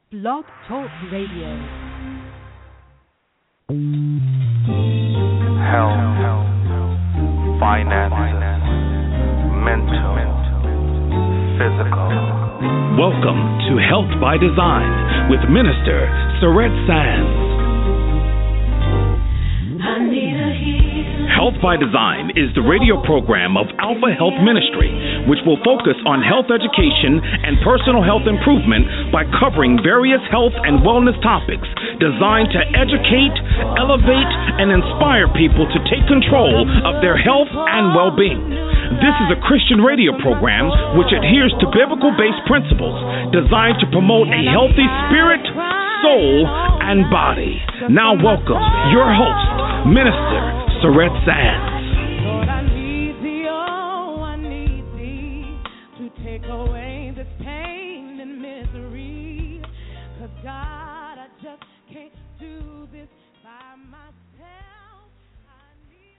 Blog Talk Radio. Health, finances, mental, physical. Welcome to Health by Design with Minister Surette Sands. Health by Design is the radio program of Alpha Health Ministry, which will focus on health education and personal health improvement by covering various health and wellness topics designed to educate, elevate, and inspire people to take control of their health and well-being. This is a Christian radio program which adheres to biblical-based principles designed to promote a healthy spirit, soul, and body. Now welcome your host, Minister Surette Sands. Lord, I need thee, oh, I need thee to take away this pain and misery. 'Cause God, I just can't do this by myself. I need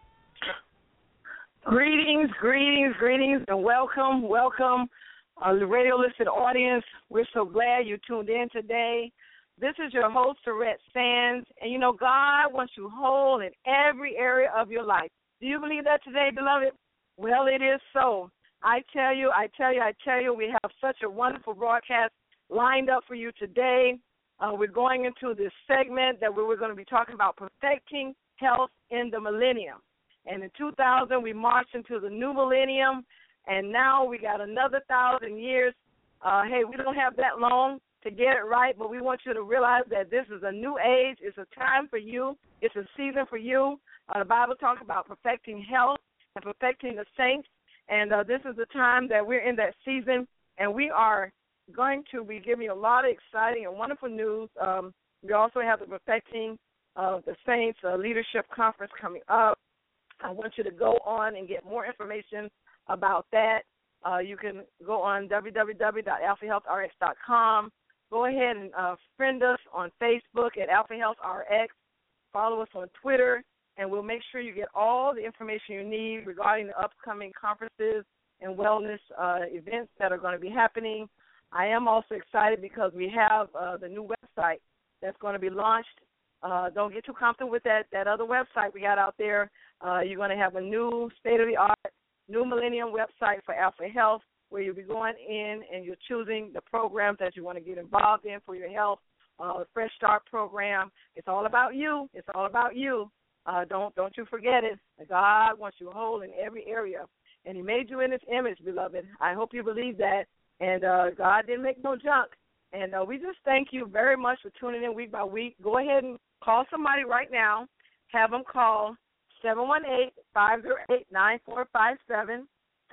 help. Greetings, and welcome, the radio listening audience. We're so glad you tuned in today. This is your host, Surette Sands, and you know God wants you whole in every area of your life. Do you believe that today, beloved? Well, it is so. I tell you, we have such a wonderful broadcast lined up for you today. We're going into this segment that we're going to be talking about perfecting health in the millennium. And in 2000, we marched into the new millennium, and now we got another 1,000 years. Hey, we don't have that long to get it right, but we want you to realize that this is a new age. It's a time for you. It's a season for you. The Bible talks about perfecting health and perfecting the saints, and this is the time that we're in that season, and we are going to be giving you a lot of exciting and wonderful news. We also have the Perfecting the Saints Leadership Conference coming up. I want you to go on and get more information about that. You can go on www.alphahealthrx.com. Go ahead and friend us on Facebook at Alpha Health RX. Follow us on Twitter, and we'll make sure you get all the information you need regarding the upcoming conferences and wellness events that are going to be happening. I am also excited because we have the new website that's going to be launched. Don't get too comfortable with that other website we got out there. You're going to have a new state-of-the-art, new millennium website for Alpha Health, where you'll be going in and you're choosing the programs that you want to get involved in for your health, Fresh Start program. It's all about you. It's all about you. Don't you forget it. God wants you whole in every area, and He made you in His image, beloved. I hope you believe that, and God didn't make no junk. And we just thank you very much for tuning in week by week. Go ahead and call somebody right now. Have them call 718-508-9457.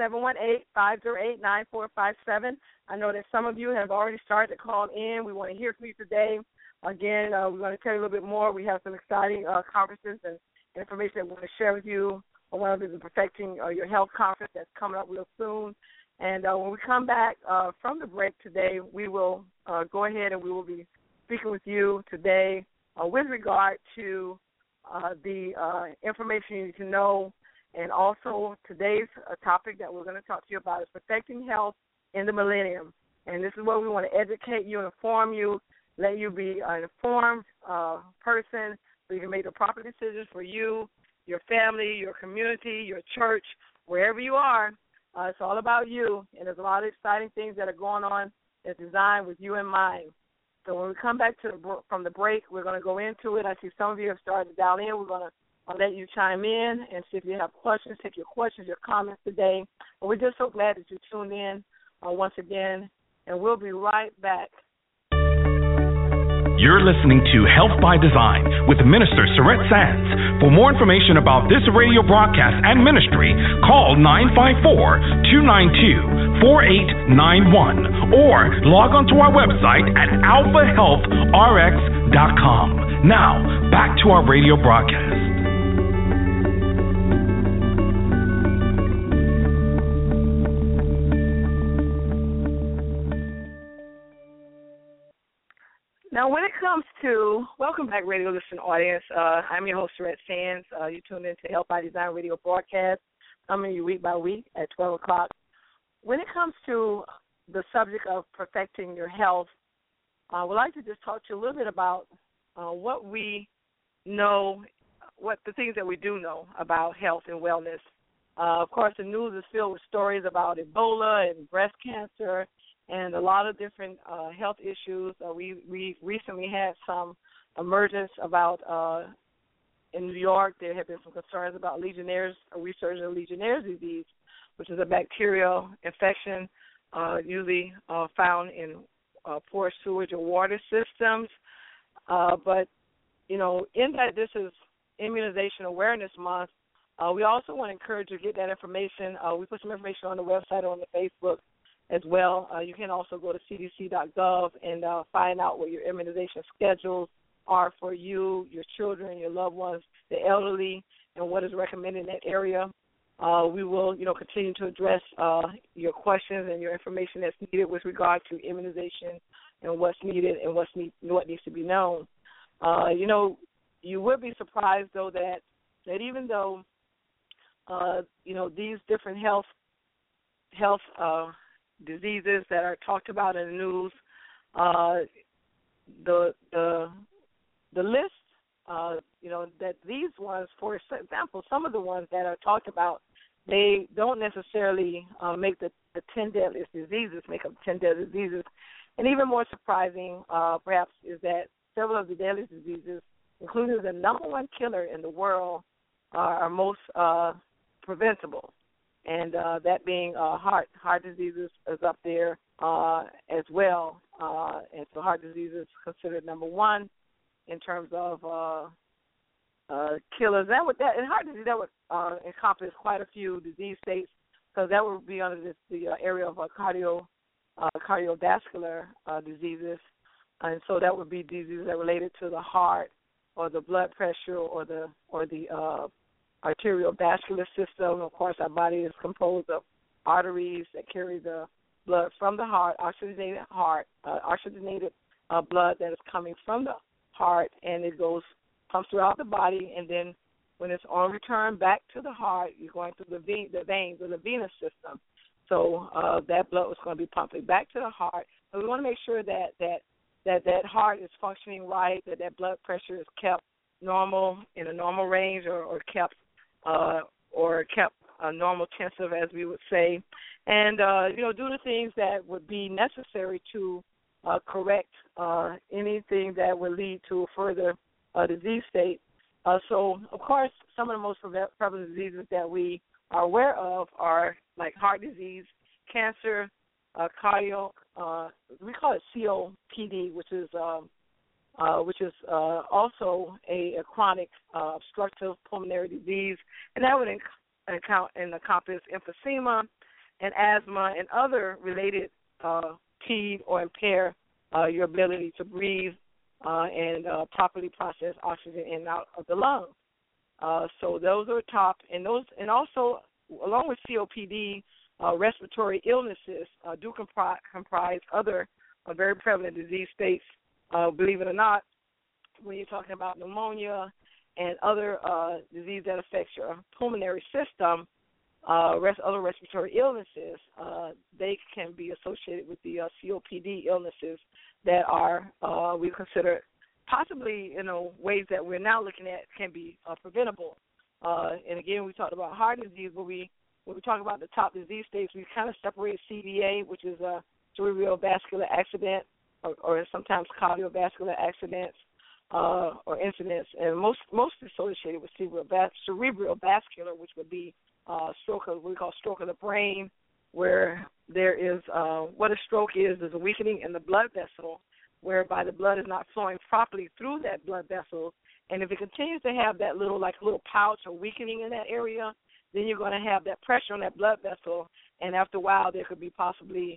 718-508-9457. I know that some of you have already started to call in. We want to hear from you today. Again, we're going to tell you a little bit more. We have some exciting conferences and information that we want to share with you. One of them is Perfecting Your Health Conference that's coming up real soon. And when we come back from the break today, we will go ahead and we will be speaking with you today with regard to the information you need to know. And also today's topic that we're going to talk to you about is perfecting health in the millennium. And this is where we want to educate you, inform you, let you be an informed person so you can make the proper decisions for you, your family, your community, your church, wherever you are. It's all about you, and there's a lot of exciting things that are going on that's designed with you in mind. So when we come back from the break, we're going to go into it. I see some of you have started to dial in. We're going to let you chime in and see if you have questions, take your questions, your comments today. And we're just so glad that you tuned in once again, and we'll be right back. You're listening to Health by Design with Minister Surette Sands. For more information about this radio broadcast and ministry, call 954-292-4891 or log on to our website at alphahealthrx.com. Now, back to our radio broadcast. Now, when it comes to, welcome back, radio listening audience. I'm your host, Surette Sands. You tuned in to Health by Design radio broadcast, coming to you week by week at 12 o'clock. When it comes to the subject of perfecting your health, I would like to just talk to you a little bit about what we know, what the things that we do know about health and wellness. Of course, the news is filled with stories about Ebola and breast cancer and a lot of different health issues. We recently had some emergence about in New York. There have been some concerns about Legionnaire's, a resurgence of Legionnaire's disease, which is a bacterial infection usually found in poor sewage or water systems. But, you know, in that this is Immunization Awareness Month, we also want to encourage you to get that information. We put some information on the website or on the Facebook as well. You can also go to cdc.gov and find out what your immunization schedules are for you, your children, your loved ones, the elderly, and what is recommended in that area. We will, you know, continue to address your questions and your information that's needed with regard to immunization and what's needed and what needs to be known. You know, you would be surprised, though, that even though, you know, these different health diseases that are talked about in the news, the list, you know, that these ones, for example, some of the ones that are talked about, they don't necessarily make the 10 deadliest diseases, make up 10 deadliest diseases. And even more surprising, perhaps, is that several of the deadliest diseases, including the number one killer in the world, are most preventable. And that being heart diseases is up there as well. And so heart disease is considered number one in terms of killers. And heart disease, that would encompass quite a few disease states, because that would be under the area of cardiovascular diseases. And so that would be diseases that are related to the heart or the blood pressure or the arterial vascular system. Of course, our body is composed of arteries that carry the blood from the heart, oxygenated blood that is coming from the heart, and it pumps throughout the body, and then when it's on return back to the heart, you're going through the veins or the venous system. So that blood was going to be pumping back to the heart. So we want to make sure that heart is functioning right, that blood pressure is kept normal, in a normal range, or kept normal tensive, as we would say, and you know, do the things that would be necessary to correct anything that would lead to a further disease state. So, of course, some of the most prevalent diseases that we are aware of are like heart disease, cancer, cardio. We call it COPD, which is also a chronic obstructive pulmonary disease, and that would encompass emphysema and asthma and other related impede or impair your ability to breathe and properly process oxygen in and out of the lungs. So those are top, and also along with COPD, respiratory illnesses do comprise other very prevalent disease states. Believe it or not, when you're talking about pneumonia and other disease that affects your pulmonary system, other respiratory illnesses, they can be associated with the COPD illnesses that are we consider possibly, you know, ways that we're now looking at can be preventable. And again, we talked about heart disease, but when we talk about the top disease states, we kind of separate CVA, which is a cerebrovascular accident, or sometimes cardiovascular accidents or incidents, and most associated with cerebrovascular, which would be stroke of what we call stroke of the brain, where there is what a stroke is a weakening in the blood vessel, whereby the blood is not flowing properly through that blood vessel, and if it continues to have that little pouch or weakening in that area, then you're going to have that pressure on that blood vessel, and after a while there could be possibly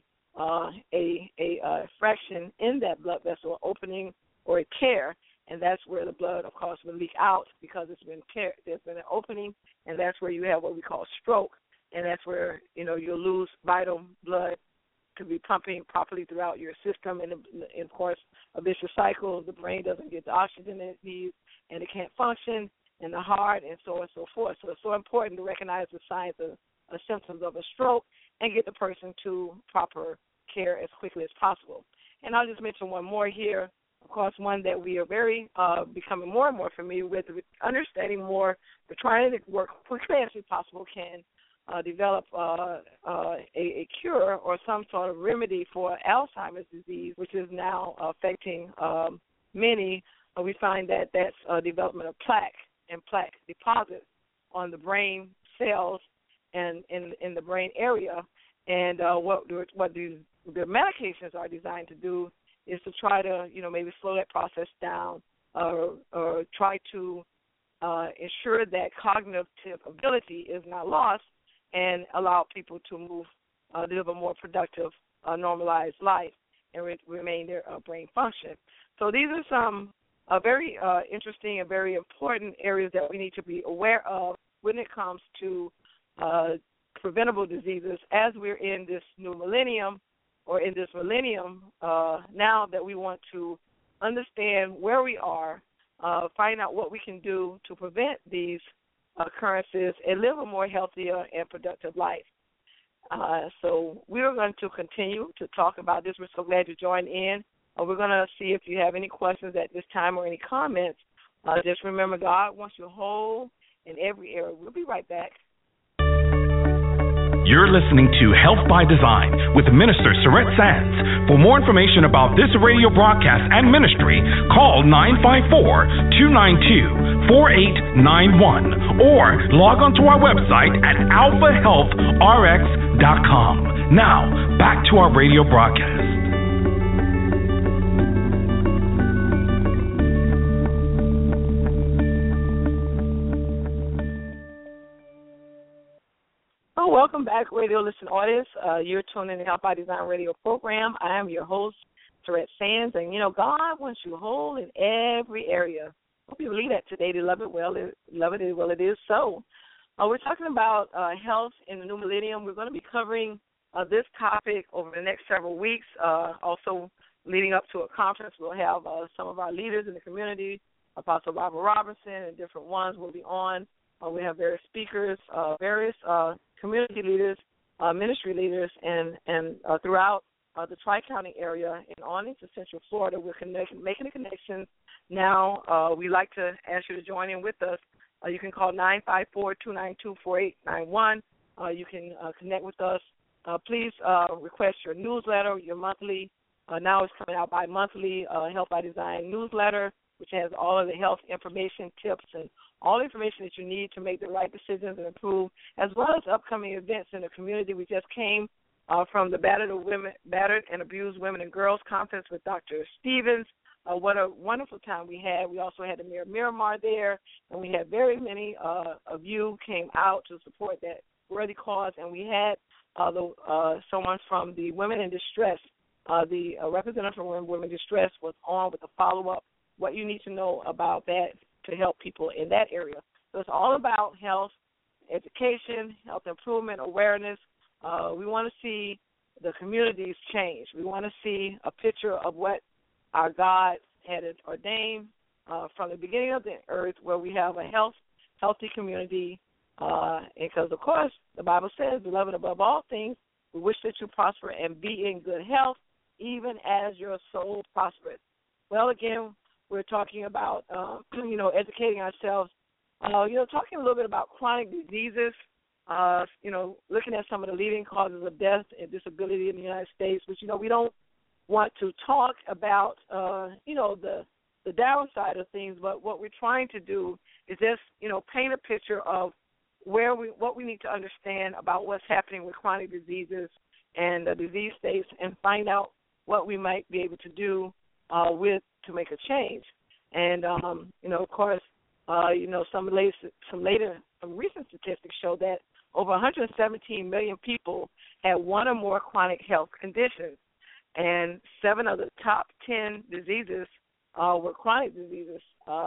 a fraction in that blood vessel opening or a tear, and that's where the blood, of course, will leak out because there's been an opening, and that's where you have what we call stroke, and that's where, you know, you'll lose vital blood to be pumping properly throughout your system, and of course, a vicious cycle. The brain doesn't get the oxygen that it needs, and it can't function, and the heart, and so on and so forth. So it's so important to recognize the signs of symptoms of a stroke and get the person to proper care as quickly as possible. And I'll just mention one more here. Of course, one that we are very becoming more and more familiar with understanding more. We're trying to work quickly as we possible can develop a cure or some sort of remedy for Alzheimer's disease, which is now affecting many. We find that that's development of plaque and plaque deposits on the brain cells and in the brain area. And what the medications are designed to do is to try to, maybe slow that process down or try to ensure that cognitive ability is not lost and allow people to live a more productive, normalized life and remain their brain function. So these are some very interesting and very important areas that we need to be aware of when it comes to preventable diseases as we're in this new millennium or in this millennium now that we want to understand where we are, find out what we can do to prevent these occurrences and live a more healthier and productive life. So we're going to continue to talk about this. We're so glad you joined in. We're going to see if you have any questions at this time or any comments. Just remember, God wants you whole in every area. We'll be right back. You're listening to Health by Design with Minister Surette Sands. For more information about this radio broadcast and ministry, call 954-292-4891 or log on to our website at alphahealthrx.com. Now, back to our radio broadcast. Welcome back, radio listening audience. You're tuning in to Health by Design radio program. I am your host, Surette Sands, and God wants you whole in every area. Hope you believe that today. They love it well. It is so. We're talking about health in the new millennium. We're going to be covering this topic over the next several weeks. Also, leading up to a conference, we'll have some of our leaders in the community, Apostle Barbara Robertson, and different ones will be on. We have various speakers, various community leaders, ministry leaders, and throughout the Tri-County area and on into Central Florida. We're making a connection now. We'd like to ask you to join in with us. You can call 954-292-4891. You can connect with us. Please request your newsletter, your monthly. Now it's coming out bi-monthly Health by Design newsletter, which has all of the health information, tips, and all the information that you need to make the right decisions and improve, as well as upcoming events in the community. We just came from the Battered and Abused Women and Girls Conference with Dr. Stevens. What a wonderful time we had. We also had the Mayor Miramar there, and we had very many of you came out to support that worthy cause, and we had someone from the Women in Distress. The representative from Women in Distress was on with a follow-up, what you need to know about that to help people in that area. So it's all about health, education, health improvement, awareness. We want to see the communities change. We want to see a picture of what our God had ordained from the beginning of the earth, where we have a healthy community. Because, of course, the Bible says, beloved, above all things, we wish that you prosper and be in good health, even as your soul prospers. Well, again, we're talking about, educating ourselves, talking a little bit about chronic diseases, looking at some of the leading causes of death and disability in the United States, which, we don't want to talk about, the downside of things, but what we're trying to do is just, paint a picture of what we need to understand about what's happening with chronic diseases and the disease states, and find out what we might be able to do to make a change. And of course, some recent statistics show that over 117 million people had one or more chronic health conditions, and 7 of the top 10 diseases were chronic diseases.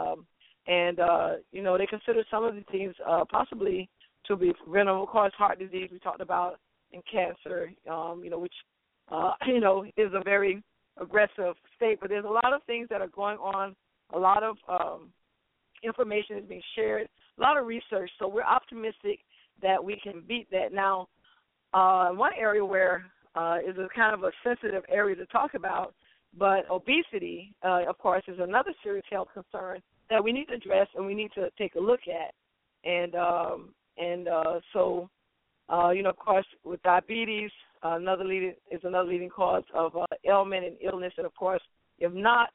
They consider some of these things possibly to be preventable. Of course, heart disease we talked about, and cancer, which is a very aggressive state. But there's a lot of things that are going on. A lot of information is being shared. A lot of research. So we're optimistic that we can beat that. Now, one area where is a kind of a sensitive area to talk about, But obesity, of course, is another serious health concern that we need to address and we need to take a look at. And so, of course, with diabetes, another leading cause of ailment and illness. And of course, if not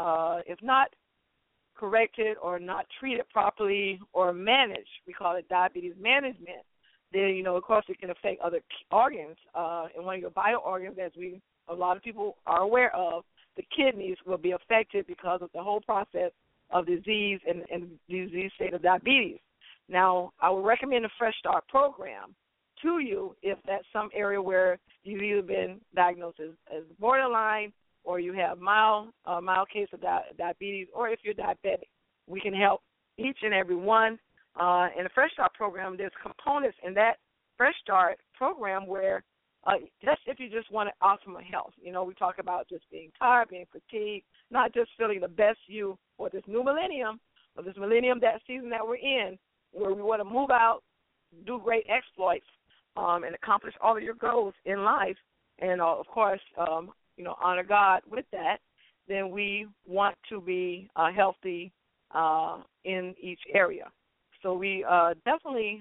corrected or not treated properly or managed, we call it diabetes management, then, of course, it can affect other organs. And one of your vital organs, as a lot of people are aware of, the kidneys will be affected because of the whole process of disease and disease state of diabetes. Now, I would recommend a Fresh Start program to you if that's some area where you've either been diagnosed as borderline or you have mild case of diabetes, or if you're diabetic. We can help each and every one. In the Fresh Start program, there's components in that Fresh Start program where just if you just want optimal health. We talk about just being tired, being fatigued, not just feeling the best you for this new millennium, or this millennium, that season that we're in, where we want to move out, do great exploits, and accomplish all of your goals in life, and, of course, honor God with that. Then we want to be healthy in each area. So we definitely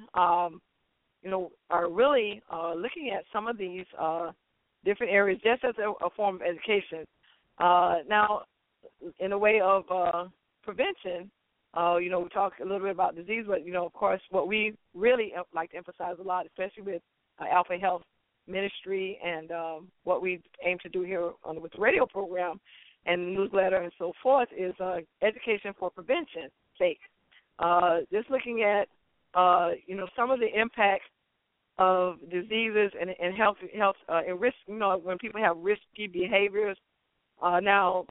are really looking at some of these different areas just as a form of education. Now, in a way of prevention, we talk a little bit about disease, but, of course, what we really like to emphasize a lot, especially with Alpha Health Ministry and what we aim to do here with the radio program and newsletter and so forth, is education for prevention's sake. Just looking at, some of the impact of diseases and health and risk, when people have risky behaviors. Now,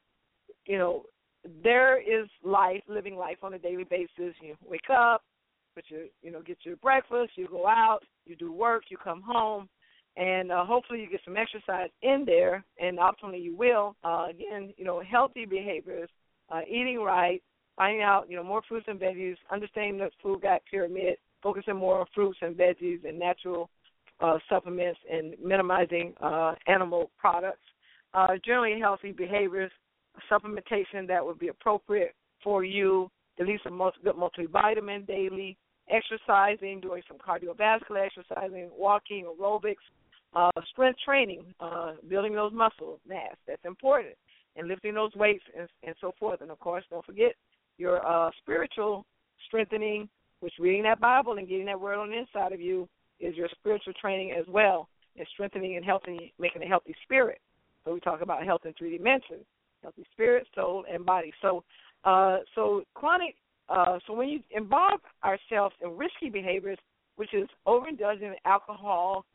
there is living life on a daily basis. You wake up, get your breakfast, you go out, you do work, you come home, and hopefully you get some exercise in there, and optimally you will. Again, healthy behaviors, eating right, finding out, more fruits and veggies, understanding the food gut pyramid, focusing more on fruits and veggies and natural supplements, and minimizing animal products. Generally healthy behaviors, supplementation that would be appropriate for you, at least a good multivitamin daily, exercising, doing some cardiovascular exercising, walking, aerobics, strength training, building those muscle mass. That's important, and lifting those weights and so forth. And, of course, don't forget your spiritual strengthening, which reading that Bible and getting that word on the inside of you is your spiritual training as well, and strengthening and making a healthy spirit. So we talk about health in 3 dimensions: healthy spirit, soul, and body. So chronic. So when you involve ourselves in risky behaviors, which is overindulging in alcohol,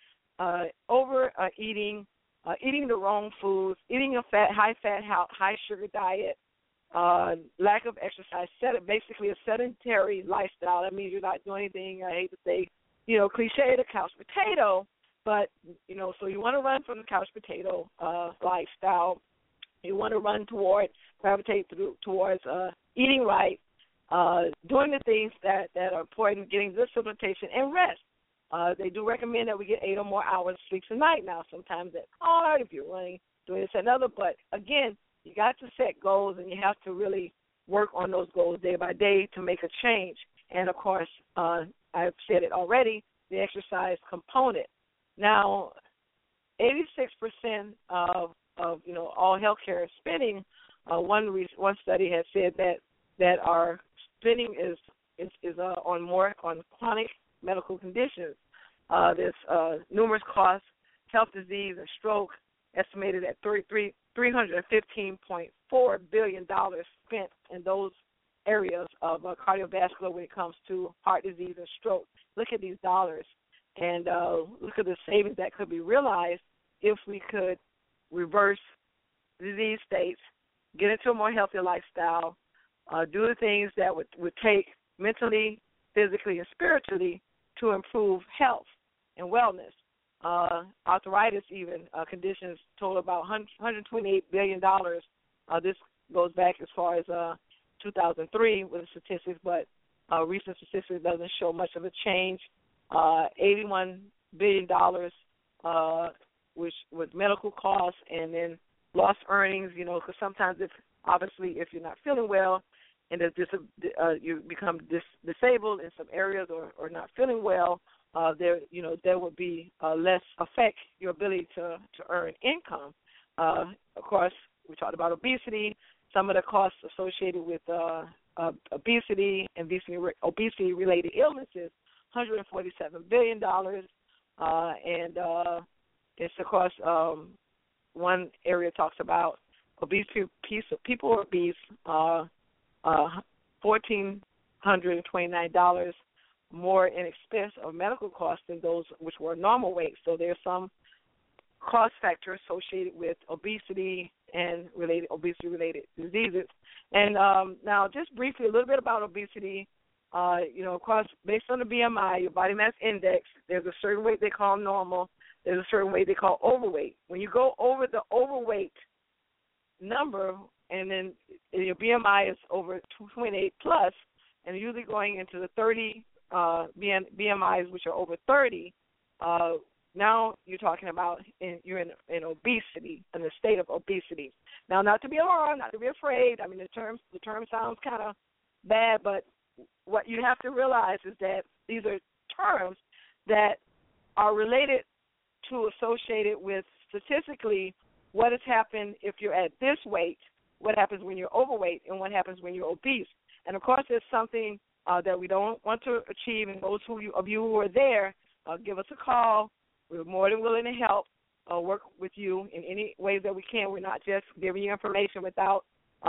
overeating, eating the wrong foods, eating a high fat, high sugar diet, lack of exercise, basically a sedentary lifestyle. That means you're not doing anything. I hate to say, cliche, the couch potato, but so you want to run from the couch potato lifestyle. You want to gravitate towards eating right, doing the things that are important, getting good supplementation and rest. They do recommend that we get 8 or more hours of sleep a night. Now, sometimes that's hard if you're running, doing this and another, but again, you got to set goals, and you have to really work on those goals day by day to make a change. And, of course, I've said it already, the exercise component. Now, 86% of all healthcare spending, one study has said that our spending is on chronic medical conditions. There's numerous costs, health disease and stroke, estimated at $315.4 billion spent in those areas of cardiovascular when it comes to heart disease and stroke. Look at these dollars, and look at the savings that could be realized if we could reverse disease states, get into a more healthy lifestyle, do the things that would take mentally, physically, and spiritually to improve health and wellness. Arthritis, even conditions, total about $128 billion. This goes back as far as 2003 with the statistics, but recent statistics doesn't show much of a change. $81 billion, which was medical costs, and then lost earnings, because sometimes if you're not feeling well and you become disabled in some areas or not feeling well, there would be less affect your ability to earn income. Of course, we talked about obesity, some of the costs associated with obesity and obesity-related illnesses, $147 billion, and it's, of course, one area talks about people are obese, $1,429 more in expense of medical costs than those which were normal weight. So there's some cost factor associated with obesity and obesity-related diseases. And now, just briefly, a little bit about obesity. Of course, based on the BMI, your body mass index, there's a certain weight they call normal. There's a certain weight they call overweight. When you go over the overweight number, and then your BMI is over 228 plus, and usually going into the 30 BMIs, which are over 30, now you're talking about you're in obesity, in a state of obesity. Now, not to be alarmed, not to be afraid. I mean, the term sounds kind of bad, but what you have to realize is that these are terms that are related to, associated with statistically what has happened if you're at this weight, what happens when you're overweight, and what happens when you're obese. And, of course, it's something that we don't want to achieve, and those of you who are there, give us a call. We're more than willing to help, work with you in any way that we can. We're not just giving you information without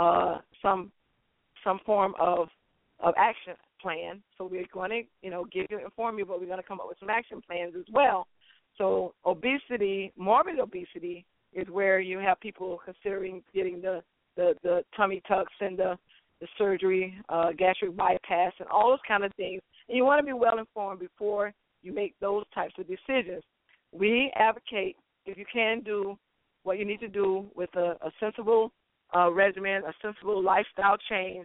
some form of action plan. So we're going to, inform you, but we're going to come up with some action plans as well. So obesity, morbid obesity, is where you have people considering getting the tummy tucks and the surgery, gastric bypass, and all those kind of things. And you want to be well informed before you make those types of decisions. We advocate, if you can, do what you need to do with a sensible regimen, a sensible lifestyle change,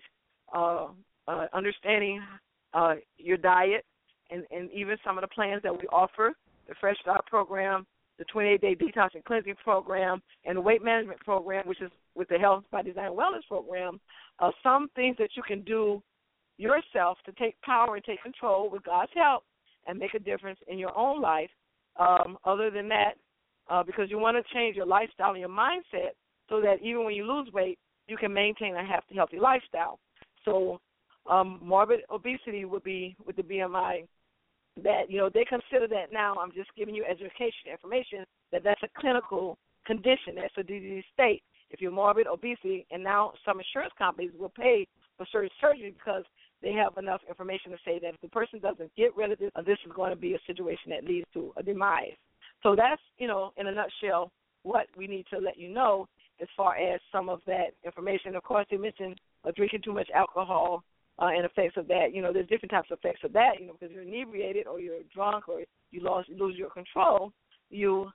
understanding your diet, and even some of the plans that we offer, the Fresh Start program, the 28-day detox and cleansing program, and the weight management program, which is with the Health by Design Wellness program. Some things that you can do yourself to take power and take control with God's help and make a difference in your own life. Other than that, because you want to change your lifestyle and your mindset so that even when you lose weight, you can maintain a healthy lifestyle. So morbid obesity would be with the BMI that, they consider that now. I'm just giving you education information that that's a clinical condition. That's a disease state. If you're morbid obesity, and now some insurance companies will pay for certain surgery because they have enough information to say that if the person doesn't get rid of this, this is going to be a situation that leads to a demise. So that's, in a nutshell, what we need to let you know as far as some of that information. Of course, they mentioned drinking too much alcohol and effects of that. There's different types of effects of that, because you're inebriated or you're drunk or you lose your control. You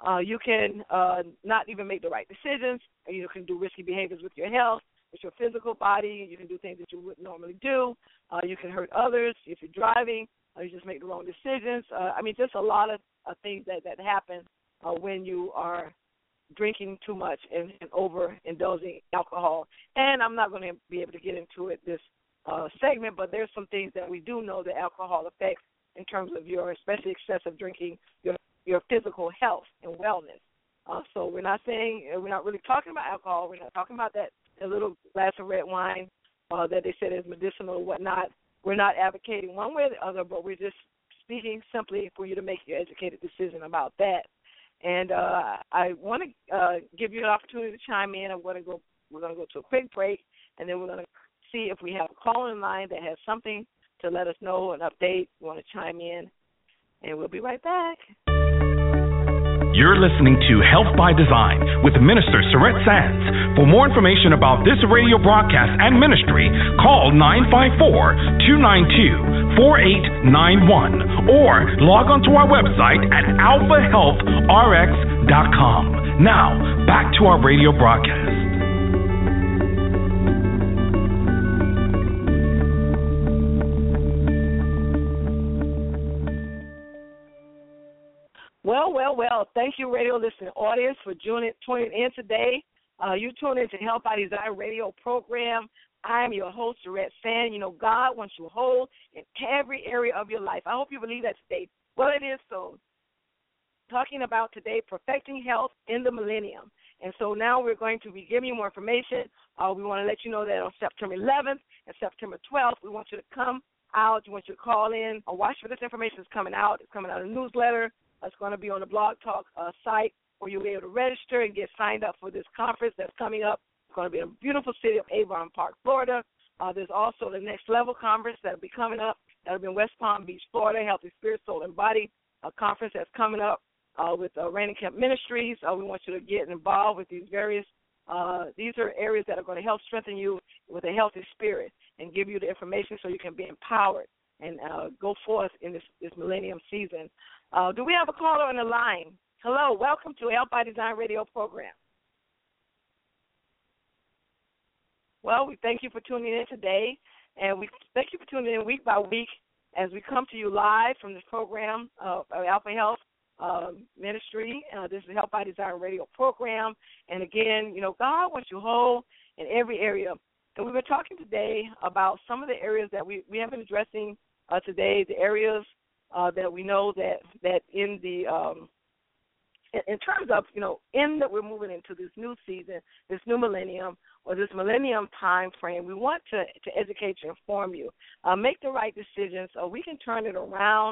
can not even make the right decisions. You can do risky behaviors with your health, with your physical body. You can do things that you wouldn't normally do. You can hurt others if you're driving. You just make the wrong decisions. Just a lot of things that happen when you are drinking too much and overindulging alcohol. And I'm not going to be able to get into it this segment, but there's some things that we do know that alcohol affects in terms of your, especially excessive drinking, your physical health and wellness. So we're not really talking about alcohol. We're not talking about that little glass of red wine that they said is medicinal or whatnot. We're not advocating one way or the other, but we're just speaking simply for you to make your educated decision about that. And I want to give you an opportunity to chime in. We're going to go to a quick break, and then we're going to see if we have a caller in line that has something to let us know, an update. You want to chime in, and we'll be right back. You're listening to Health by Design with Minister Surette Sands. For more information about this radio broadcast and ministry, call 954-292-4891 or log on to our website at alphahealthrx.com. Now, back to our radio broadcast. Well. Thank you, radio listening audience, for tuning in today You tune in to Health by Design radio program. I am your host, Dorette Sand. You know, God wants you whole in every area of your life. I hope you believe that today. Well, it is so. Talking about today, perfecting health in the millennium. And so now we're going to be giving you more information. We want to let you know that on September 11th and September 12th, we want you to come out. We want you to call in or watch for this information is coming out. It's coming out in a newsletter. It's going to be on the Blog Talk site where you'll be able to register and get signed up for this conference that's coming up. It's going to be in a beautiful city of Avon Park, Florida. There's also the Next Level Conference that will be coming up. That will be in West Palm Beach, Florida, Healthy Spirit, Soul, and Body, a conference that's coming up with Reigning Camp Ministries. We want you to get involved with these various, these are areas that are going to help strengthen you with a healthy spirit and give you the information so you can be empowered and go forth in this millennium season. Do we have a caller on the line? Hello, welcome to Health by Design radio program. Well, we thank you for tuning in today, and we thank you for tuning in week by week as we come to you live from this program of Alpha Health Ministry. This is Health by Design radio program, and again, you know, God wants you whole in every area. And we've been talking today about some of the areas that we have been addressing today, the areas that we know that in the in terms of, you know, in that we're moving into this new season, this new millennium, or this millennium time frame, we want to educate you, inform you, make the right decisions so we can turn it around.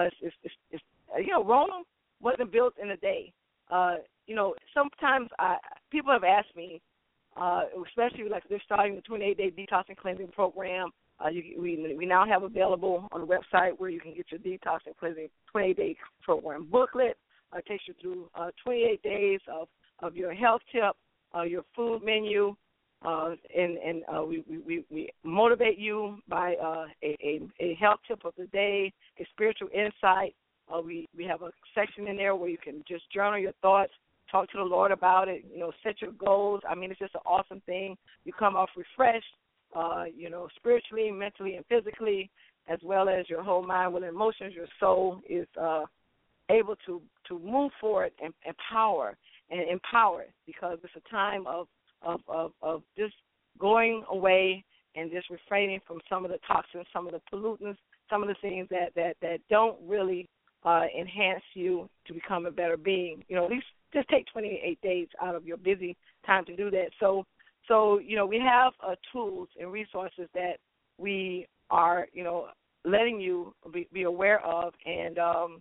You know, Rome wasn't built in a day. You know, sometimes people have asked me, especially like they're starting the 28-day detox and cleansing program. We now have available on the website where you can get your detox and cleansing 28-day program booklet. It takes you through 28 days of your health tip, your food menu, and we motivate you by a health tip of the day, a spiritual insight. We have a section in there where you can just journal your thoughts, talk to the Lord about it, you know, set your goals. I mean, it's just an awesome thing. You come off refreshed, you know, spiritually, mentally, and physically, as well as your whole mind, will, and emotions. Your soul is able to move forward and empower because it's a time of just going away and just refraining from some of the toxins, some of the pollutants, some of the things that don't really enhance you to become a better being. You know, at least just take 28 days out of your busy time to do that. So you know, we have tools and resources that we are, you know, letting you be aware of, and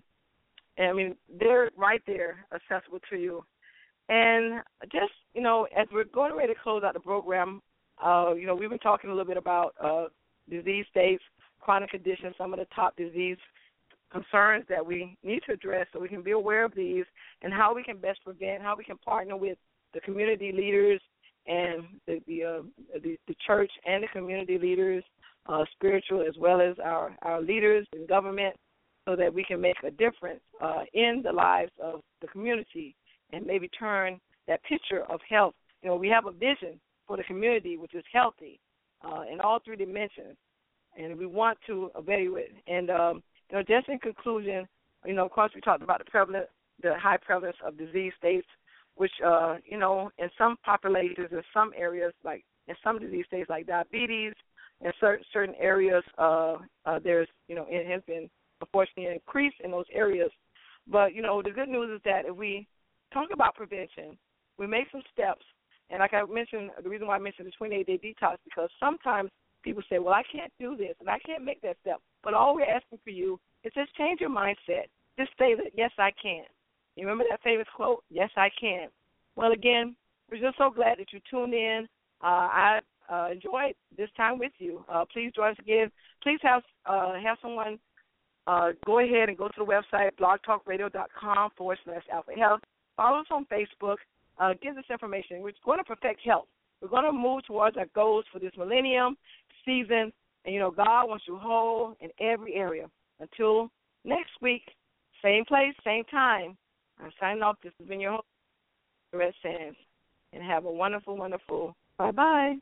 I mean, they're right there accessible to you. And just, you know, as we're going ready to close out the program, you know, we've been talking a little bit about disease states, chronic conditions, some of the top disease concerns that we need to address so we can be aware of these and how we can best prevent, how we can partner with the community leaders and the church and the community leaders, spiritual as well as our leaders in government, so that we can make a difference in the lives of the community and maybe turn that picture of health. You know, we have a vision for the community which is healthy in all three dimensions, and we want to evaluate. And, you know, just in conclusion, you know, of course we talked about the high prevalence of disease states, which, you know, in some populations, in some areas, like in some disease states like diabetes, in certain areas, there's, you know, it has been unfortunately an increase in those areas. But, you know, the good news is that if we talk about prevention, we make some steps, and like I mentioned, the reason why I mentioned the 28-day detox, because sometimes people say, well, I can't do this, and I can't make that step. But all we're asking for you is just change your mindset. Just say that, yes, I can. You remember that famous quote, yes, I can. Well, again, we're just so glad that you tuned in. I enjoyed this time with you. Please join us again. Please have someone go ahead and go to the website, blogtalkradio.com/Alpha Health. Follow us on Facebook. Give us information. We're going to perfect health. We're going to move towards our goals for this millennium season. And, you know, God wants you whole in every area. Until next week, same place, same time, I'm signing off. This has been your host, Dorette Sands. And have a wonderful, wonderful bye-bye.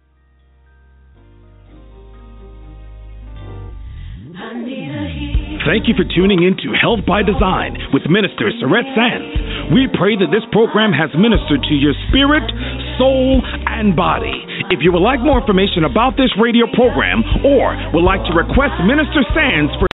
Thank you for tuning in to Health by Design with Minister Dorette Sands. We pray that this program has ministered to your spirit, soul, and body. If you would like more information about this radio program or would like to request Minister Sands for